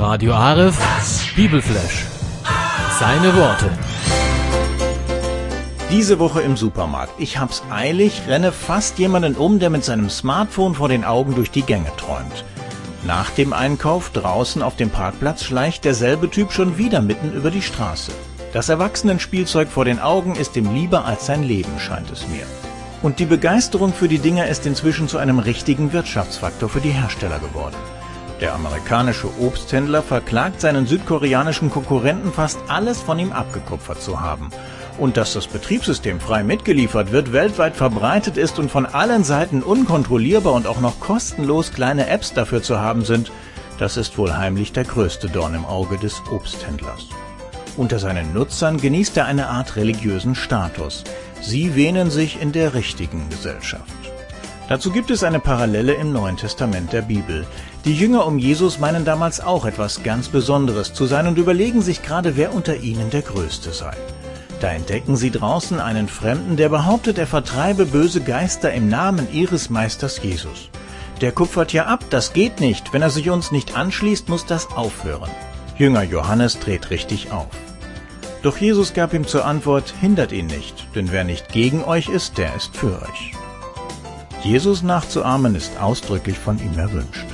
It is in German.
Radio Aref, Bibelflash. Seine Worte. Diese Woche im Supermarkt. Ich hab's eilig, renne fast jemanden um, der mit seinem Smartphone vor den Augen durch die Gänge träumt. Nach dem Einkauf draußen auf dem Parkplatz schleicht derselbe Typ schon wieder mitten über die Straße. Das Erwachsenenspielzeug vor den Augen ist ihm lieber als sein Leben, scheint es mir. Und die Begeisterung für die Dinger ist inzwischen zu einem richtigen Wirtschaftsfaktor für die Hersteller geworden. Der amerikanische Obsthändler verklagt seinen südkoreanischen Konkurrenten, fast alles von ihm abgekupfert zu haben. Und dass das Betriebssystem frei mitgeliefert wird, weltweit verbreitet ist und von allen Seiten unkontrollierbar und auch noch kostenlos kleine Apps dafür zu haben sind, das ist wohl heimlich der größte Dorn im Auge des Obsthändlers. Unter seinen Nutzern genießt er eine Art religiösen Status. Sie wähnen sich in der richtigen Gesellschaft. Dazu gibt es eine Parallele im Neuen Testament der Bibel. Die Jünger um Jesus meinen damals auch etwas ganz Besonderes zu sein und überlegen sich gerade, wer unter ihnen der Größte sei. Da entdecken sie draußen einen Fremden, der behauptet, er vertreibe böse Geister im Namen ihres Meisters Jesus. Der kupfert ja ab, das geht nicht. Wenn er sich uns nicht anschließt, muss das aufhören. Jünger Johannes dreht richtig auf. Doch Jesus gab ihm zur Antwort, hindert ihn nicht, denn wer nicht gegen euch ist, der ist für euch. Jesus nachzuahmen ist ausdrücklich von ihm erwünscht.